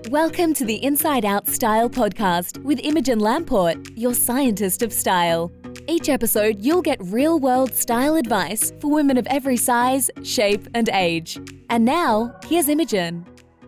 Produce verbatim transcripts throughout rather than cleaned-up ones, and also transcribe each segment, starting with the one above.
Welcome to the Inside Out Style podcast with Imogen Lamport, your scientist of style. Each episode, you'll get real-world style advice for women of every size, shape, and age. And now, here's Imogen.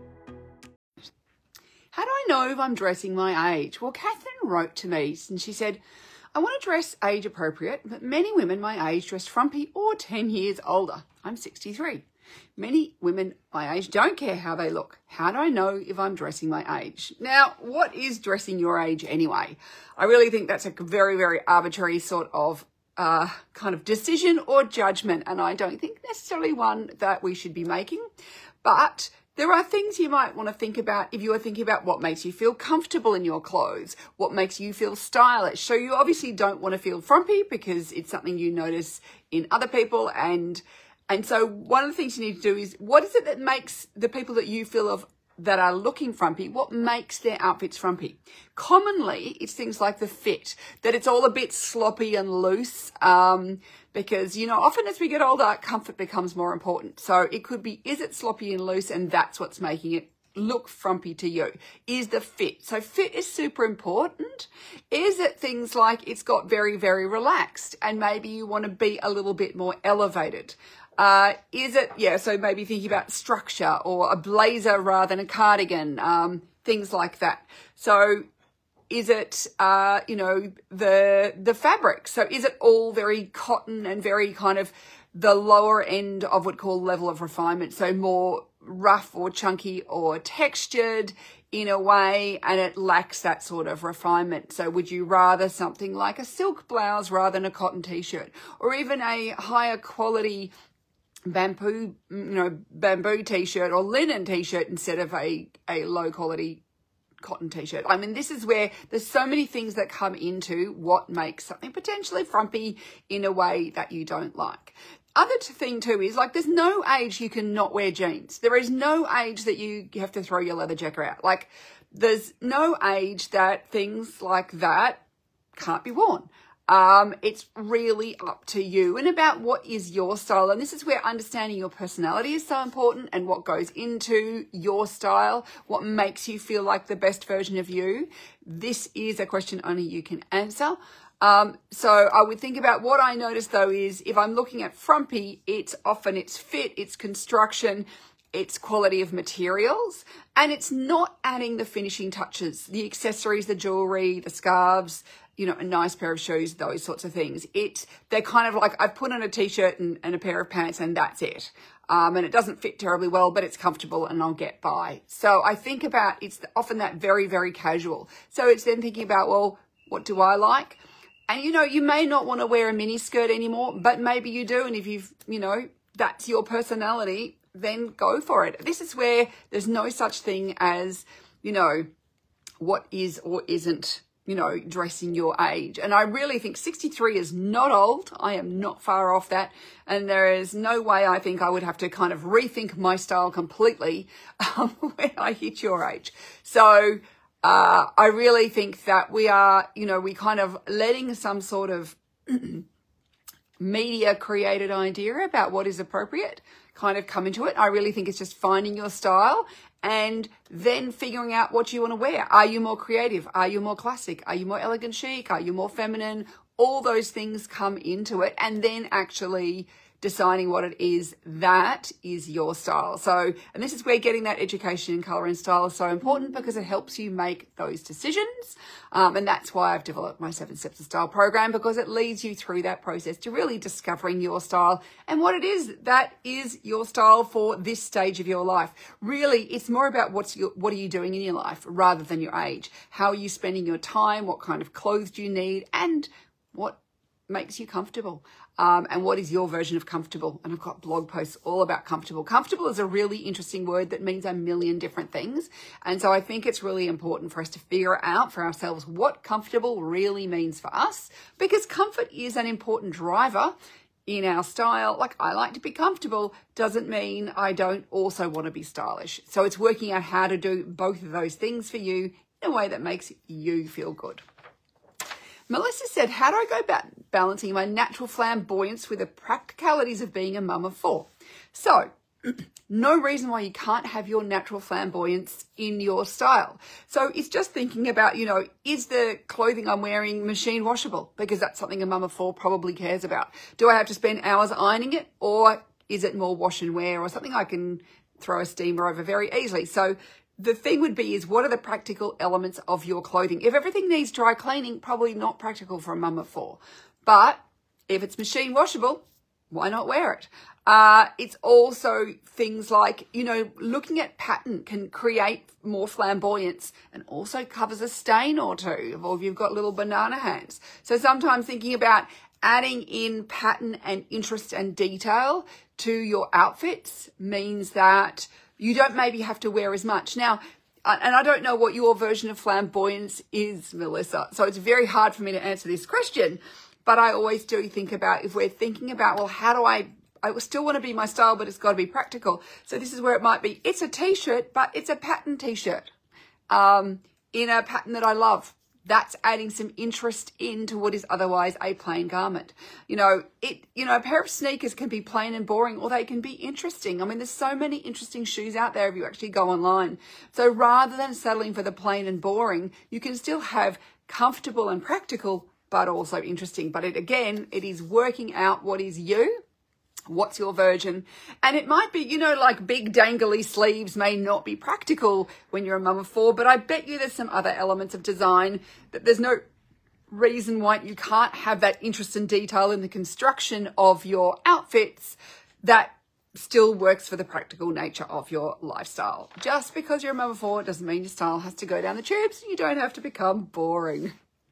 How do I know if I'm dressing my age? Well, Catherine wrote to me and she said, I want to dress age appropriate, but many women my age dress frumpy or ten years older. I'm sixty-three. Many women my age don't care how they look. How do I know if I'm dressing my age? Now, what is dressing your age anyway? I really think that's a very, very arbitrary sort of uh, kind of decision or judgment, and I don't think necessarily one that we should be making. But there are things you might want to think about if you are thinking about what makes you feel comfortable in your clothes, what makes you feel stylish. So you obviously don't want to feel frumpy because it's something you notice in other people. And and so one of the things you need to do is, what is it that makes the people that you feel of that are looking frumpy, what makes their outfits frumpy? Commonly, it's things like the fit, that it's all a bit sloppy and loose, um, because, you know, often as we get older, comfort becomes more important. So it could be, is it sloppy and loose, and that's what's making it look frumpy to you? Is the fit. So fit is super important. Is it things like it's got very, very relaxed, and maybe you want to be a little bit more elevated? Uh, is it, yeah, so maybe thinking about structure or a blazer rather than a cardigan, um, things like that. So is it, uh, you know, the, the fabric? So is it all very cotton and very kind of the lower end of what we call level of refinement? So more rough or chunky or textured in a way, and it lacks that sort of refinement. So would you rather something like a silk blouse rather than a cotton t-shirt, or even a higher quality bamboo, you know, bamboo t-shirt or linen t-shirt instead of a, a low quality cotton t-shirt? I mean, this is where there's so many things that come into what makes something potentially frumpy in a way that you don't like. Other thing too is, like, there's no age you can not wear jeans. There is no age that you have to throw your leather jacket out. Like, there's no age that things like that can't be worn. Um, it's really up to you and about what is your style. And this is where understanding your personality is so important, and what goes into your style, what makes you feel like the best version of you. This is a question only you can answer. Um, so I would think about what I notice though is, if I'm looking at frumpy, it's often its fit, its construction, its quality of materials, and it's not adding the finishing touches, the accessories, the jewelry, the scarves, you know, a nice pair of shoes, those sorts of things. It's, they're kind of like, I've put on a t-shirt and, and a pair of pants and that's it. Um, and it doesn't fit terribly well, but it's comfortable and I'll get by. So I think about, it's often that very, very casual. So it's then thinking about, well, what do I like? And, you know, you may not want to wear a mini skirt anymore, but maybe you do. And if you've, you know, that's your personality, then go for it. This is where there's no such thing as, you know, what is or isn't, you know, dressing your age. And I really think sixty-three is not old. I am not far off that. And there is no way I think I would have to kind of rethink my style completely um, when I hit your age. So uh, I really think that we are, you know, we kind of letting some sort of media created idea about what is appropriate kind of come into it. I really think it's just finding your style and then figuring out what you want to wear. Are you more creative? Are you more classic? Are you more elegant chic? Are you more feminine? All those things come into it, and then actually deciding what it is that is your style. So, and this is where getting that education in colour and style is so important, because it helps you make those decisions. Um, and that's why I've developed my Seven Steps of Style program, because it leads you through that process to really discovering your style and what it is that is your style for this stage of your life. Really, it's more about what's your, what are you doing in your life rather than your age. How are you spending your time? What kind of clothes do you need? And what makes you comfortable, um, and what is your version of comfortable? And I've got blog posts all about comfortable. Comfortable is a really interesting word that means a million different things. And so I think it's really important for us to figure out for ourselves what comfortable really means for us, because comfort is an important driver in our style. Like, I like to be comfortable doesn't mean I don't also want to be stylish. So it's working out how to do both of those things for you in a way that makes you feel good. Melissa said, how do I go about balancing my natural flamboyance with the practicalities of being a mum of four? So no reason why you can't have your natural flamboyance in your style. So it's just thinking about, you know, is the clothing I'm wearing machine washable? Because that's something a mum of four probably cares about. Do I have to spend hours ironing it, or is it more wash and wear, or something I can throw a steamer over very easily? So the thing would be is, what are the practical elements of your clothing? If everything needs dry cleaning, probably not practical for a mum of four. But if it's machine washable, why not wear it? Uh, it's also things like, you know, looking at pattern can create more flamboyance, and also covers a stain or two, or if you've got little banana hands. So sometimes thinking about adding in pattern and interest and detail to your outfits means that you don't maybe have to wear as much. Now, and I don't know what your version of flamboyance is, Melissa, so it's very hard for me to answer this question. But I always do think about, if we're thinking about, well, how do I, I still want to be my style, but it's got to be practical. So this is where it might be, it's a t-shirt, but it's a pattern t-shirt um, in a pattern that I love. That's adding some interest into what is otherwise a plain garment. You know, it, you know, a pair of sneakers can be plain and boring, or they can be interesting. I mean, there's so many interesting shoes out there if you actually go online. So rather than settling for the plain and boring, you can still have comfortable and practical, but also interesting. But it, again, it is working out what is you, what's your version. And it might be, you know, like big dangly sleeves may not be practical when you're a mum of four, but I bet you there's some other elements of design that there's no reason why you can't have that interest and detail in the construction of your outfits that still works for the practical nature of your lifestyle. Just because you're a mum of four doesn't mean your style has to go down the tubes. You don't have to become boring.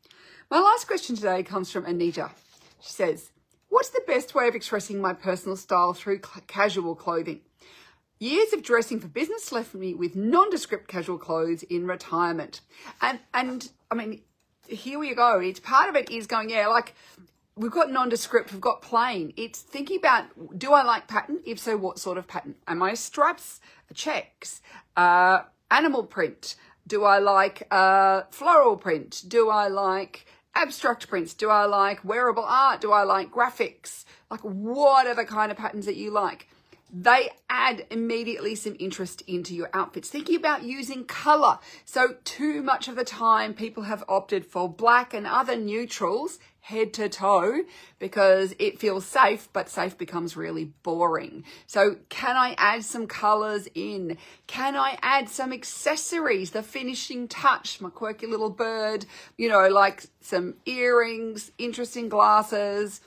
My last question today comes from Anita. She says, what's the best way of expressing my personal style through casual clothing? Years of dressing for business left me with nondescript casual clothes in retirement. And, and I mean, here we go. It's part of it is going, yeah, like we've got nondescript, we've got plain. It's thinking about, do I like pattern? If so, what sort of pattern? Am I stripes, checks, uh, animal print? Do I like uh, floral print? Do I like abstract prints? Do I like wearable art? Do I like graphics? Like, what are the kind of patterns that you like? They add immediately some interest into your outfits. Thinking about using color. So too much of the time people have opted for black and other neutrals head to toe because it feels safe, but safe becomes really boring. So can I add some colors in? Can I add some accessories, the finishing touch, my quirky little bird, you know, like some earrings, interesting glasses,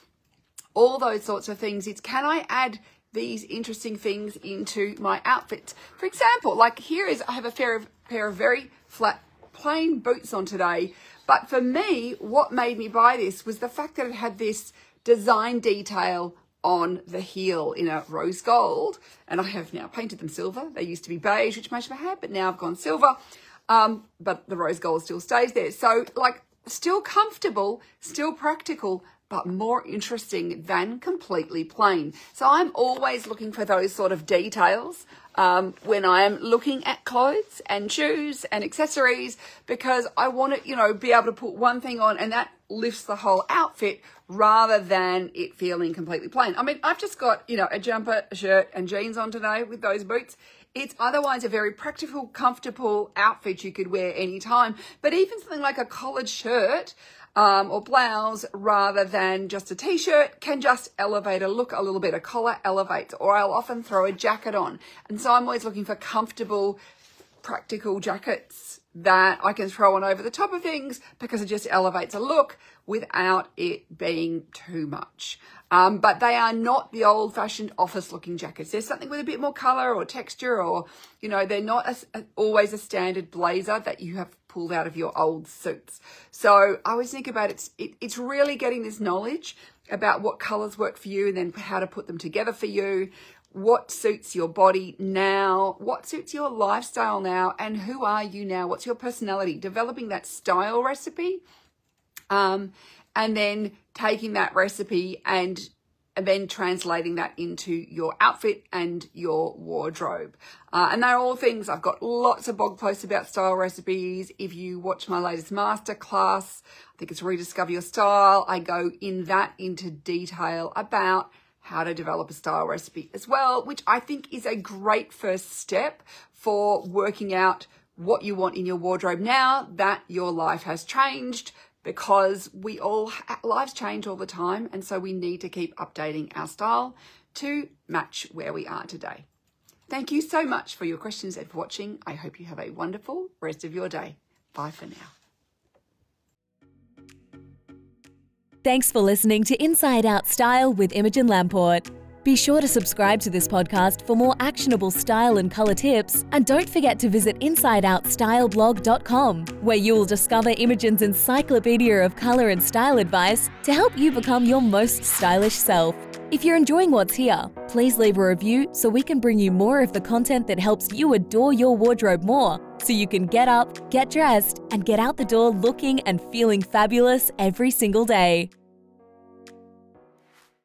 all those sorts of things. It's, can I add these interesting things into my outfit? For example, like here is, I have a pair of, pair of very flat, plain boots on today. But for me, what made me buy this was the fact that it had this design detail on the heel in a rose gold. And I have now painted them silver. They used to be beige, which most of my had, but now I've gone silver. Um, but the rose gold still stays there. So like still comfortable, still practical, but more interesting than completely plain. So I'm always looking for those sort of details um, when I am looking at clothes and shoes and accessories, because I want to, you know, be able to put one thing on and that lifts the whole outfit rather than it feeling completely plain. I mean, I've just got, you know, a jumper, a shirt and jeans on today with those boots. It's otherwise a very practical, comfortable outfit you could wear anytime. But even something like a collared shirt Um, or blouse rather than just a t-shirt can just elevate a look a little bit. A collar elevates, or I'll often throw a jacket on. And so I'm always looking for comfortable, practical jackets that I can throw on over the top of things because it just elevates a look without it being too much. Um, but they are not the old-fashioned office-looking jackets. There's something with a bit more colour or texture, or, you know, they're not a, a, always a standard blazer that you have pulled out of your old suits. So I always think about it, it, it's really getting this knowledge about what colours work for you and then how to put them together for you, what suits your body now, what suits your lifestyle now, and who are you now, what's your personality, developing that style recipe, um, and then taking that recipe and, and then translating that into your outfit and your wardrobe. Uh, and they're all things, I've got lots of blog posts about style recipes. If you watch my latest masterclass, I think it's Rediscover Your Style, I go in that into detail about how to develop a style recipe as well, which I think is a great first step for working out what you want in your wardrobe now that your life has changed, because we all, lives change all the time, and so we need to keep updating our style to match where we are today. Thank you so much for your questions and for watching. I hope you have a wonderful rest of your day. Bye for now. Thanks for listening to Inside Out Style with Imogen Lamport. Be sure to subscribe to this podcast for more actionable style and colour tips, and don't forget to visit inside out style blog dot com, where you will discover Imogen's encyclopedia of colour and style advice to help you become your most stylish self. If you're enjoying what's here, please leave a review so we can bring you more of the content that helps you adore your wardrobe more, so you can get up, get dressed, and get out the door looking and feeling fabulous every single day.